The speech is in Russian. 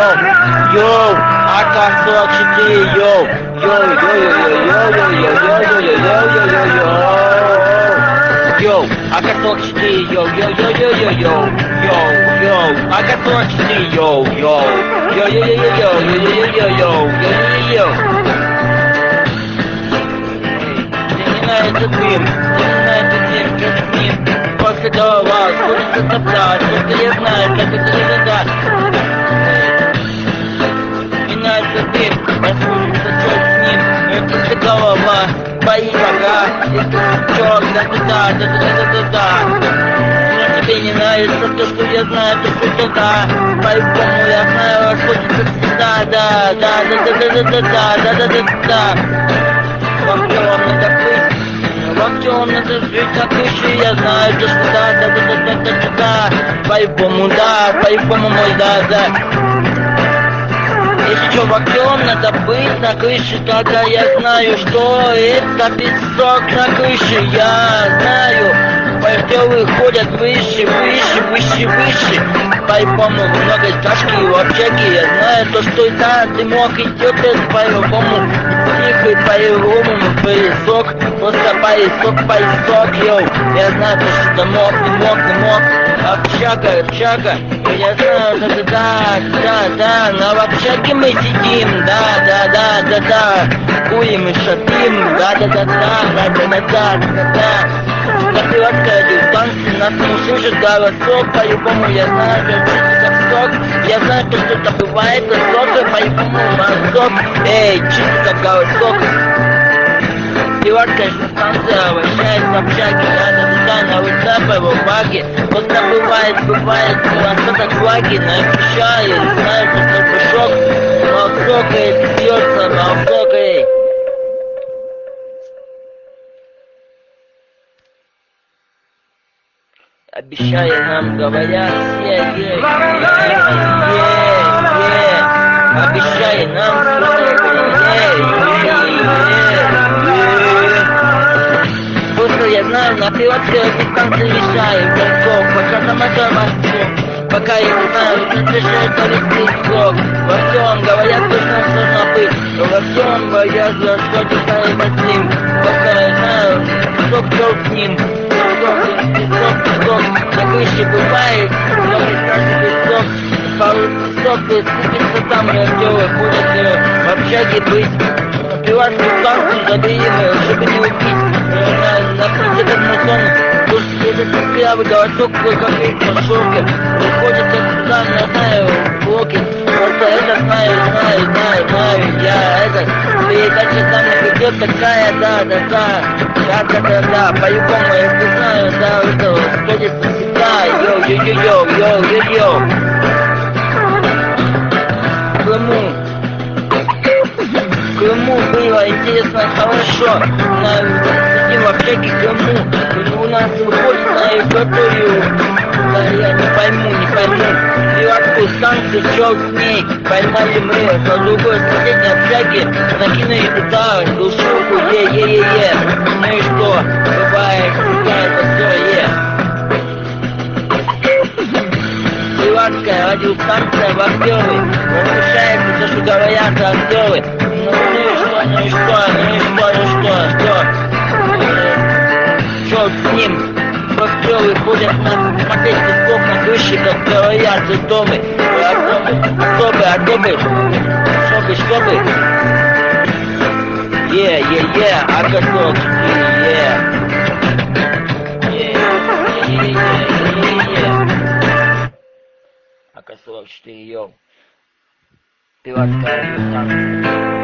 йоу, АК-44, йоу, йоу, АК-44, йоу, АК-44, йоу, этот дым, что с ним, после голова, сколько топтать, только я знаю, как это иногда. Меняется дым, послушается, что с ним, после голова, бои врага, если чё, да. Но тебе не нравится то, что я знаю, то, что да, по-любому я знаю, что это всегда, да. Во всем надо жить на крыше, я знаю, то, что да, по-любому, мой, да. Если что, во всем надо быть на крыше, тогда я знаю, что это песок на крыше, я знаю. Пойдёвы ходят выше, по-любому много тяжки в общаге, я знаю, то, что да, дымок идет, по-любому, тихо, по-любому, поясок, просто поясок, йоу, я знаю, то, что дымок, общага, я знаю, да, на общаге мы сидим, да, курим и шатим, да. Напиваться дистанции, нас не услышит голосок, по-любому я знаю, что это как сок, я знаю, что что-то бывает, сок, по-любому мазок, чисто как голосок. Пиварская станция вращает в общаге, да, на WhatsApp, в баге, просто бывает, остаток влаги, но я обещаю, знаю, что это шок, молсокает, бьется, молсокает. Обещаю, нам говорят все, обещаю, нам просто я знаю, на пилотской дистанции решаю, горков, пока там это морсков, пока я не знаю, разрешает туристский срок, во всем говорят, точно нужно быть, во всем боятся, что ты станет с ним, пока я знаю, кто с ним. Песок, на крыше бывает, но не страшный песок, песок, скупится там, актеры ходят в общаге быть, пиварскую станцию заберем, чтобы не убить, на прицепе мусон, этот пиявый голосок, как и по шоке, выходит сюда, не знаю, блоки, просто это знаю, я это, передача там не придет такая, да, по-любому, я не знаю, да, это сходит всегда, йоу. В Крыму было интересно, хорошо, сидим в общаге Крыму, у нас выходит на Евпаторию, да, я не пойму, пилотскую станцию, чё с ней, поймали мы, на другой соседней общаге, накинули туда душевку, ну и что, бывает, это все, Пилотская радиостанция в актеры, возмущается то, что говорят актеры, ну и что? Что с ним? Актеры ходят смотреть песок на крыше, как говорят, чтобы. Чтобы. АК-44, йоу. Пилотская радиостанция.